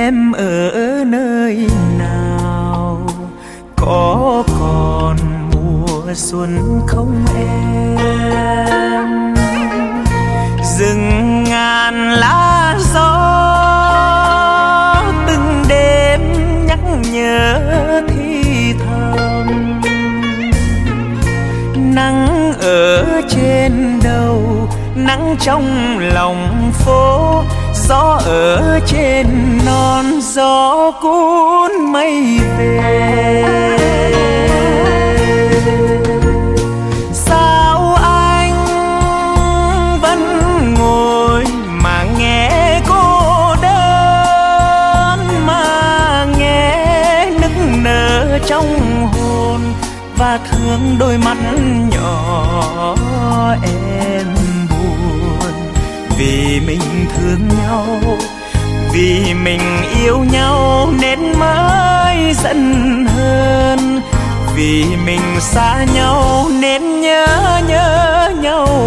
em ở nơi nào, có còn mùa xuân không em? Rừng ngàn lá gió từng đêm nhắc nhớ thì thầm. Nắng ở trên đầu, nắng trong lòng phố, gió ở trên non, gió cuốn mây về. Sao anh vẫn ngồi mà nghe cô đơn, mà nghe nức nở trong hồn, và thương đôi mắt nhỏ em buồn. Vì mình thương nhau, vì mình yêu nhau nên mới giận hơn. Vì mình xa nhau nên nhớ nhau